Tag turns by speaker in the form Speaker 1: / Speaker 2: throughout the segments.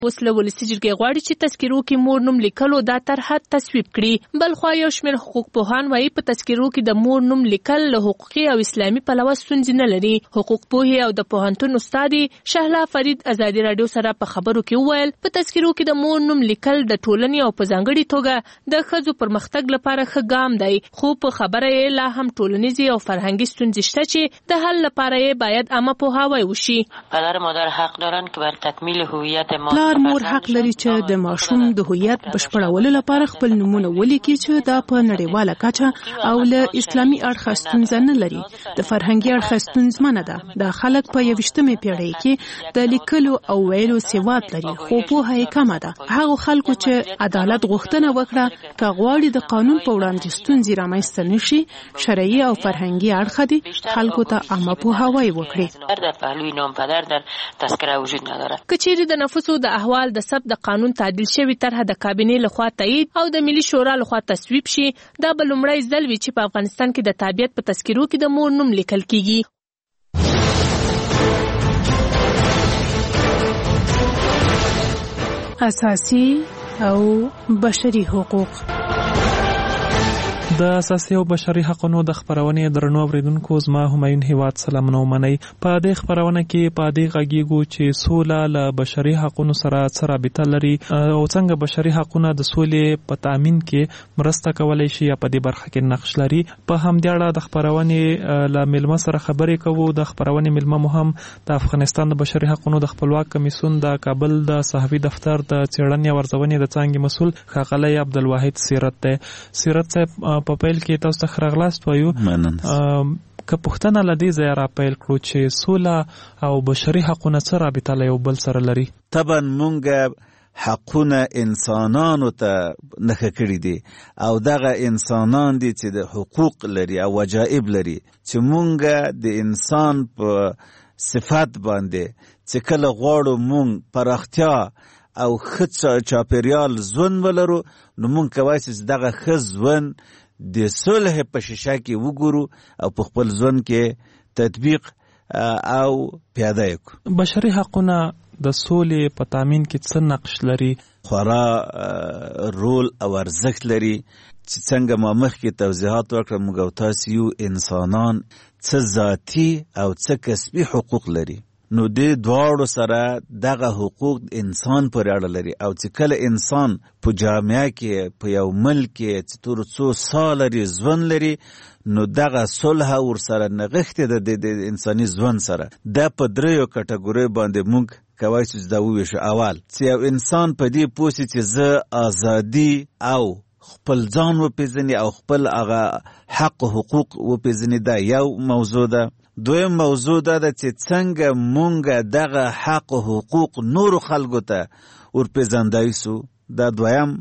Speaker 1: اوس له ولسي جرګې غواړي چې تذکرو کې مور نوم لیکلو دا طرحه تصویب کړي. بل خوا یو شمېر حقوق پوهان وایي په تذکرو کې د مور نوم لیکل له حقوقي او اسلامي پلوه ستونزې نه لري. حقوق پوهې او د پوهنتون استاد شهلا فرید ازادي راډیو سره په خبرو کې وویل په تذکرو کې د مور نوم لیکل د ټولنې او په ځانګړي توګه د ښځو پرمختګ لپاره ښه ګام دی، خو په خبره یې لا هم ټولنیزې او فرهنګي ستونزې شته چې د حل لپاره یې باید عامه پوهاوی وشي.
Speaker 2: پدر مادر حق دارن که بر تکمیل هویت ما
Speaker 3: مور حق لري چې د ماشوم د هویت بشپړولو لپاره خپل نومونه ولیکي چې دا په نړیواله کچه او له اسلامي اړخه ستونزه نه لري. د فرهنګي اړخه ستونزمنه ده. د خلک په 21مې پیړۍ کې د لیکلو او ویلو سواد لري، خو پوهه یې کمه ده. هغه خلکو چې عدالت غوښتنه وکړه که غواړي د قانون په وړاندې ستونزې رامنځته نشي، شرعي او فرهنګي اړخه دي خلکو ته عامه پوهاوی وکړي.
Speaker 2: در پهلوی نام پدر در تذکره وجود ندارد.
Speaker 1: که چیرې د نفوسو د احوال د ثبت د قانون تعدیل شوی طرحه د کابینې لخوا تایید او د ملي شورا لخوا تصویب شي، دا به لومړی ځل وي چې په افغانستان کې د تابعیت په تذکرو کې د مور نوم لیکل کیږي.
Speaker 3: اساسي او بشري حقوق.
Speaker 4: د اساسي او بشري حقوقو د خبرونې درنو اوریدونکو زما همایون هیواد سلامونه ومنئ. په دې خبرونه کې په دې غږیږو چې سوله له بشري حقوقو سره څه رابطه لري او څنګه بشري حقوقونه د سولې په تامین کې مرسته کولای شي یا په دې برخه کې نقش لري. په همدې اړه د خبرونې له ملمه سره خبرې کوو. د خبرونې ملمه مو هم د افغانستان د بشري حقوقو د خپلواک کمیسیون د کابل د صحافي دفتر د څېړنې او ارزونې د څانګې مسؤل ښاغلی عبدالواحد سیرت دی. سیرت صاحب په پیل کې تاسو ته ښه راغلاست وایو. که پوښتنه له دې ځایه را پیل کړو چې سوله او بشري حقونه څه رابطه له یو بل سره لري؟
Speaker 5: طبعا مونږ حقونه انسانانو ته نښه کړي دي او دغه انسانان دي چې د حقوق لري او وجایب لري چې مونږ د انسان په صفات باندې چې کله غواړو مونږ پراختیا او ښه چاپېریال ژوند ولرو، نو مونږ کولی چې دغه ښه ژوند د صلح په شیشه کې وګورو او په خپل ژوند کې تطبیق او پیاده کړو.
Speaker 4: بشري حقونه د سولې په تامین کې څه نقش لري؟
Speaker 5: خورا رول او ارزښت لري چې څنګه ما مخکې توضیحات وکړم، موږ او تاسو یو انسانان څه ذاتي او څه کسبي حقوق لري. نو دې دواړو سره دغه حقوق انسان پورې اړه لري او چې کله انسان په جامعه کې په یو ملک کې چې تر څو سال لري ژوند لري، نو دغه صلح ورسره نغښتې د انساني ژوند سره. دا په دریو کټګوریو باندې موږ کولی چې دا وویشو. اول چې یو انسان په دې پوه شي چې زه ازادي او خپل ځان وپېژني او خپل هغه حق حقوق وپېژني، دا یو موضوع ده. دویم موضوع دا ده چې څنګه مونږ دغه حق حقوق نورو خلکو ته ورپېژندای سو، دا دویم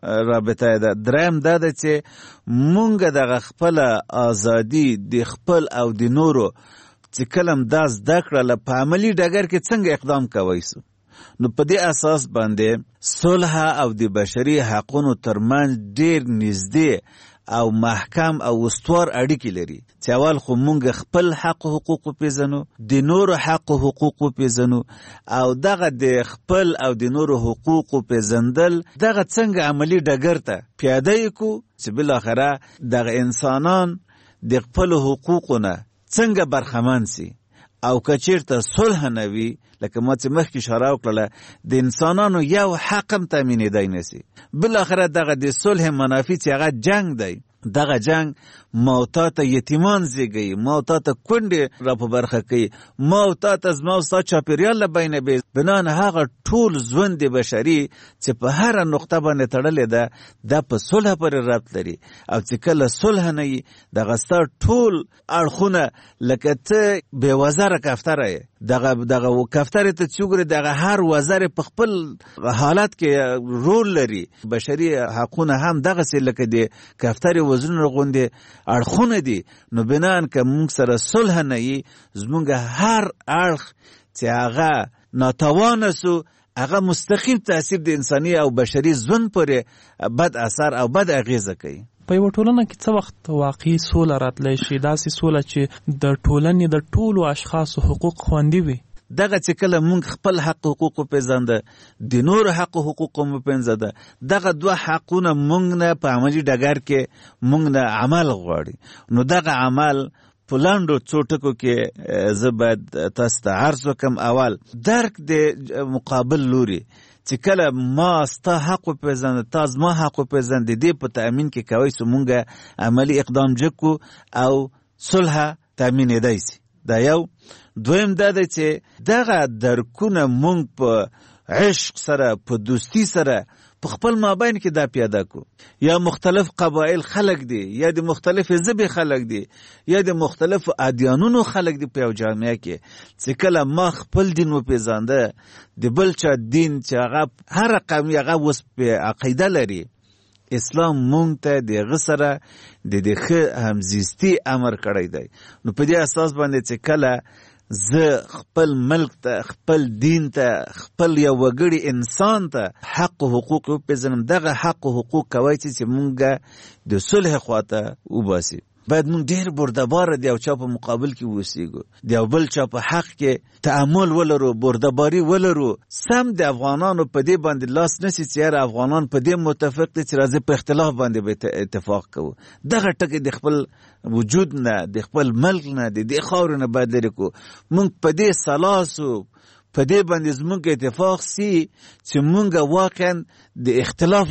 Speaker 5: رابطه ده. دریم دا ده چې مونږ دغه خپل ازادي د خپل او د نورو چې کلم دا زده کړله په عملي ډګر کې څنګه اقدام کوی سو. نو په دې اساس باندې صلح او د بشري حقوقو ترمنځ ډېر نږدې او محکم او استوار اړیکې لري چې اول خو مونږ خپل حق حقوق وپېژنو، د نورو حق حقوق وپېژنو او دغه د خپل او د نورو حقوق وپېژندل دغه څنګه عملي ډګر ته پیاده یې کړو چې بالاخره دغه انسانان د خپل حقوقو نه څنګه برخمن سي. او که چېرته صلح نه وي، لکه ما چې مخکې اشاره وکړله، د انسانانو یو حق هم تامینېدی نه سي. بالاخره دغه د صلح منافي چې هغه جنگ دی، دغه جنگ ما او تا ته یتیمان زیږوي، ما او تا ته کونډې را په برخه کوي، ما او تا ته زما او ستا چاپېریال له بینه بې بنان هغه ټول ژوند بشري چې په هره نقطه باندې تړلې ده، دا په صلح پورې ربط لري. او چې کله صلح نه وي، دغه ستا ټول اړخونه لکه ته بې وزره کفتره یې، دغه کفترې ته چې وګورې دغه هر وزر په خپل حالت کې رول لري. بشري حقونه هم دغسې لکه د کفترې وزرونه غوندې اړخونه دي. نو بنان که مونږ سره صلح نه وي، زمونږ هر اړخ چې هغه ناتوانه سو، هغه مستقیم تاثیر د انساني او بشري ژوند پورې بد اثر او بد اغیزه کوي.
Speaker 4: په یوه ټولنه کې څه وخت واقعي سوله راتلی شي، داسې سوله چې د ټولنې د ټولو اشخاصو حقوق خوندي وي؟
Speaker 5: دغه چې کله مونږ خپل حق حقوق وپېژانده د نور حق حقوق مو وپېژانده دغه دوه حقونه مونږ نه په عملي ډګر کې مونږ نه عمل غواړي. نو دغه عمل په لاندو څو ټکو کې زه باید تاسو ته عرض وکړم. اول درک د مقابل لوري چې کله ما ستا حق وپېژنده تا زما حق وپېژندې دې په تأمین کې کوی سو مونږ عملي اقدام جکو او صلح تأمینېدی سي. دا یو. دویم دا دی چې دغه درکونه مونږ په عشق سره په دوستی سره په خپل مابین کې دا پیاده کو. یا مختلف قبایل خلق دي یا د مختلف ژبې خلق دي یا د مختلف ادیانونو خلق دي په یو جامعه کې چې کله ما خپل دین وپېژانده د بل چا دین چې هغه هر قوم هغه اوس په عقیده لري اسلام مونږ ته دغه سره د ښه همزیستي امر کړی دی. نو په دې اساس باندې چې کله زه خپل ملک ته خپل دین ته خپل یو وګړي انسان ته حق و حقوق وپېژنم دغه حق و حقوق کوی چې مونږ د صلح خواته وباسي. باید مونږ ډېر بردباره د یو چا په مقابل کې اوسېږو د یو بل چا په حق کې تعامل ولرو بردباري ولرو. سم د افغانانو په دې باندې لاس نسی چې یاره افغانان په دې متفق دي چې راځي په اختلاف باندې به اتفاق کوو. دغه ټکي د خپل وجود نه د خپل ملک نه د دې خاورې نه باید لرې کړو. مونږ په دې سلاسو په دې باندې زمونږ اتفاق سي چې مونږ واقعا د اختلاف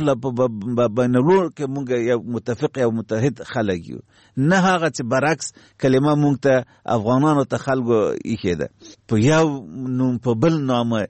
Speaker 5: بینالور کې مونږ یو متفق یو متحد خلک یو نه هغه چې برعکس کلمه مونږ ته افغانانو ته خلکو ایښې ده په یو نوم په بل نامه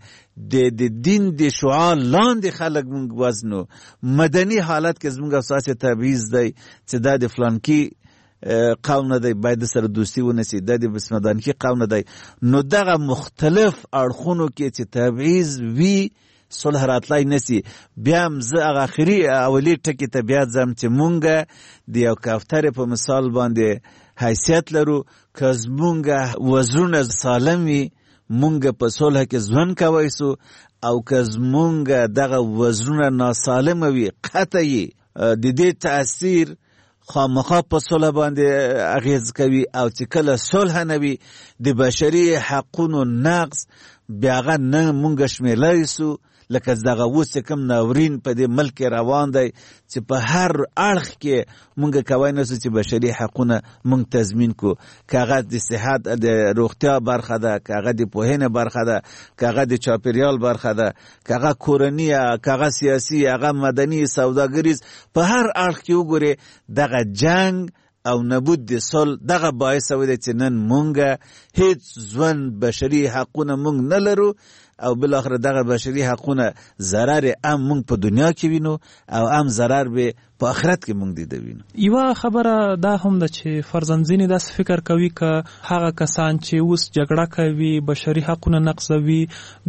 Speaker 5: د دین د شعار لاندې خلک مونږ وزنو مدني حالت کې زمونږ اساسي تبعیض دی چې دا د فلانکي قوم نه دی باید سره دوستی ونسی د دې بسمدانکی قوم نه دی. نو دغه مختلف اړخونو کې چې تبعیض وی صلح راتلای نسی. بیا هم زه هغه اخري اولی ټکي ته بیا ځم چې مونږ د یو کفترې په مثال باندې حیثیت لرو که زمونږ وزرونه سالم وي مونږ په صلح کې ژوند کوی سو او که زمونږ دغه وزرونه ناسالم وي قطعي د دې تاثیر خامخا په صلح باندې اغیز کوي او چې کله صلح نه وي د بشري حقونو نقض بیا هغه نه مونږ شمیرلی سو لکه دغه اوس کوم ناورین په دې ملک روان دی چې په هر اړخ کې مونږ کوی نسو چې بشري حقونه مونږ تضمین کو. که هغه د صحت د روغتیا برخه ده که هغه د پوهنې برخه ده که هغه د چاپیریال برخه ده که هغه کورني که هغه سیاسي هغه مدني سوداګریز په هر اړخ کې وګورې دغه جنگ او نبود د صلح دغه باعث وي چې نن مونږ هیڅ ژوند بشري حقونه مونږ نه لرو او بل اخر دغه بشري حقونه ضرر ام مونږ په دنیا کې وینو او ام ضرر به په آخرت کې مونږ دې وینو.
Speaker 4: یو خبره دا هم ده چې فرزندزینې داسې فکر کوي که هغه کسان چې اوس جګړه کوي بشري حقونه نقضوي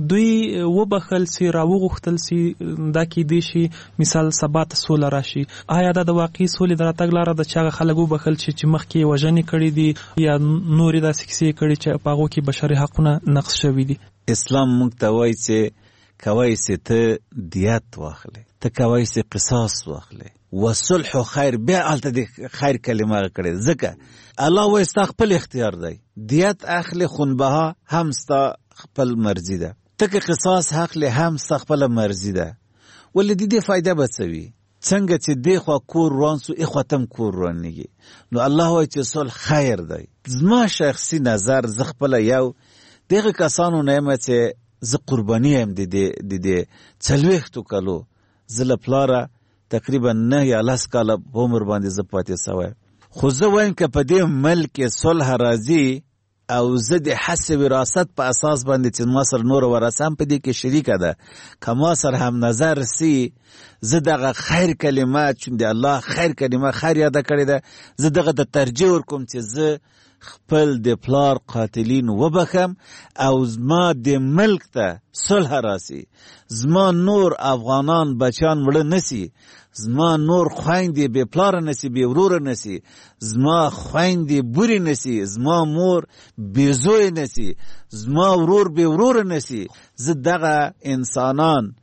Speaker 4: دوی وبخل سي راوغوښتل سي دا کیدای شي مثال سبا ته سوله راشي. آیا دا د واقعي سولې د راتګ لاره ده چې هغه خلک وبخل شي چې مخکې یې وژنې کړي دي یا نورې داسې کیسې کړي چې په هغو کې بشري حقونه نقض شوي دي؟
Speaker 5: اسلام مونږ ته وایي چې کوی سي ته دیت واخلې ته کوی سي قصاص واخلې وصلح خیر. بیا هلته د خیر کلمه کړې ځکه الله وایي ستا خپل اختیار دی دیت اخلې خونبها هم ستا خپل مرضي ده ته که قصاص اخلې هم ستا خپله مرضي ده. ولې د دې فایده به څه وي څنګه چې دې خوا کور روان سو ای خواته کور روانېږي. نو الله وایي چې صلح خیر دی. زما شخصي نظر زه خپله یو دغه کسانو نه یم چې زه قرباني یم د دې 40 کالو زه له پلاره تقریبا 9 یا 10 کاله په عمر باندې زه پاتې سوی. خو زه وایم که په دې ملک صلح راځي او زه د حس وراثت په اساس باندې چې ما سره نور ورثه هم په دې کې شریکه ده که ما سره هم نظر سي زه دغه خیر کلمه چون د الله خیر کلمه خیر یاده کړې ده زه دغه د ترجیح ورکوم چې زه خپل د پلار قاتلین وبخم او زما د ملک ته صلح راسي زما نور افغانان بچان مړه نسی زما نور خویندې بې پلاره نسی بې وروره نسی زما خویندې بورې نسی زما مور بې زوی نسی زما ورور بې وروره نسی. زه دغه انسانان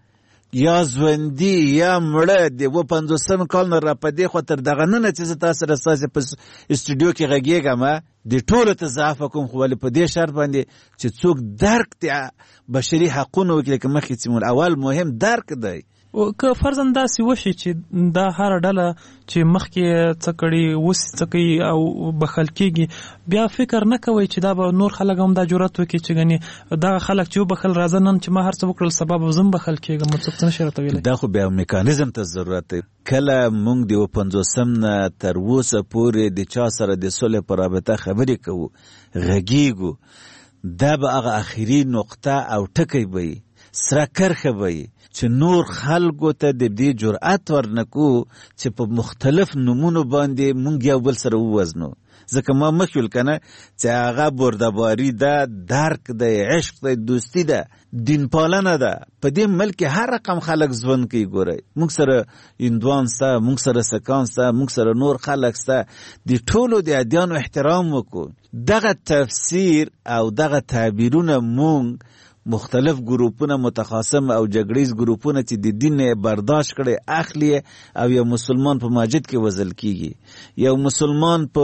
Speaker 5: یا ژوندي یا مړه د 50 کال نه را پدې خو تر دغه نه چې تاسو سره تاسو په استودیو کې غږیږم د ټولو ته ضعف کوم خو ولې په دې شرط باندې چې څوک درک د بشري حقوقو کې مخکې چې اول مهم درک دی.
Speaker 4: که فرضاً داسې وشي چې دا هر ډله چې مخکې څه کړي اوس څه کوي او بخښل کېږي، بیا فکر نه کوئ چې دا به نور خلک هم دا جرأت وکړي چې ګنې دغه خلک چې وبخښل راځه نن چې ما هر څه وکړل سبا به زه هم بخښل کېږم، څوک څه نشي راته ویلی.
Speaker 5: دا خو بیا میکانیزم ته ضرورت دی. کله موږ د 50 نه تر اوسه پورې د چا سره د صلح په رابطه خبرې کوو غږیږو، دا به هغه اخري نقطه او ټکی به وي، سره کرښه به وي چې نور خلکو ته د دې جرأت ورنکو چې په مختلف نومونو باندې مونږ یو بل سره ووزنو. ځکه ما مخکې ویل کنه چې هغه بردباري ده، درک ده، عشق ده، دوستی ده، دین پالنه ده. په دې ملک هر رقم خلک ژوند کوي. ګورئ مونږ سره هندوان سته، مونږ سره سکان سته، مونږ سره نور خلک سته، د ټولو د ادیانو احترام وکړو. دغه تفسیر او دغه تعبیرونه مونږ مختلف ګروپونه متخاصم او جګړیز ګروپونه چې د دین برداشت کړي اخلي او یو مسلمان په مسجد کې وزل کیږي، یو مسلمان په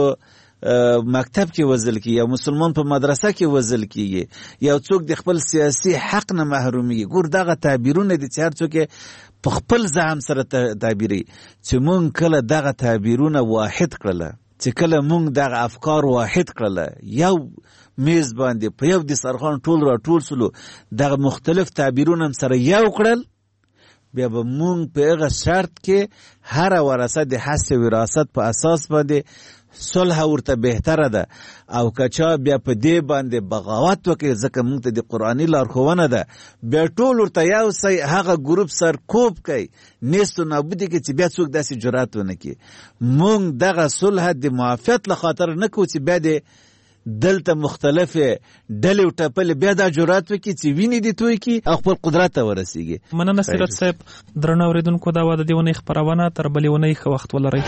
Speaker 5: مکتب کې وزل کیږي، یو مسلمان په مدرسه کې وزل کیږي، یو څوک د خپل سیاسي حق نه محرومي. ګور دغه تعبیرونه د چهار څوک په خپل ځام سره تعبیري چې مونږ کله دغه تعبیرونه واحد کړل، چې کله مونږ دغه افکار واحد کړل، یو میز باندې په یو دسترخوان ټول را ټول سلو دغه مختلف تعبیرونه سره یو کړل، بیا به مونږ په هغه شرط کې هر ورثه د حس وراثت په اساس باندې صلح ورته بهتره ده. او کچا بیا په دې باندې بغاوت وکړي، ځکه مونږ ته د قرآني لارښوونه ده، بیا ټول ورته یو ځای هغه ګروپ سرکوب کوي، نیست و نابودي کوي چې بیا څوک داسې جرأت ونه کړي. مونږ دغه صلح د معافیت له خاطر نه کوو چې بیا د دلته مختلفه ډلې او ټپلې بیا دا جرأت وکړي چې ویني دي توی کی او خپل قدرت ته ورسیږي.
Speaker 4: مننه سیرت صاحب. درنو اوریدونکو دا واده دیونه خبرونه تر بلې ونې ښه وخت ولرئ.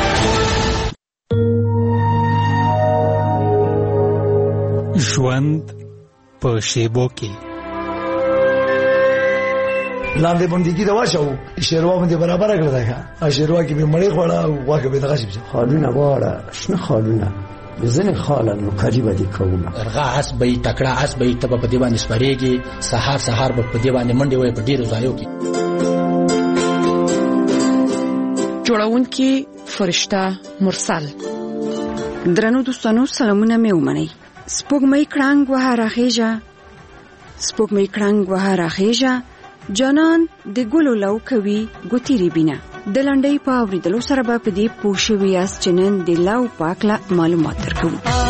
Speaker 6: ژوند په شیبو کې
Speaker 7: لاندې بندګي دا واچو شیروا باندې برابر کړل دا شیروا کې به مړی خوړه او واکه به دغه شي
Speaker 8: خالونه واړه شنه خالونه بزنه خاله نو قریبه دي کومه
Speaker 9: ارغا اس به تکړه اس به تب په دی باندې سپریږي، سحر به په دی باندې منډي وي په ډیرو ځایو کې.
Speaker 10: جوړونکي فرشته مرسل. درنو دوستانو سلامونه مې ومنئ. سپوږمۍ کړنګ وه راخېژه، سپوږمۍ کړنګ وه راخېژه، جانان د ګلو لو کوي ګوتیری بینه. د لنډۍ په اوریدلو سره به په دې پوه شوي یاست چې نن د لو په اړه معلومات درکوو.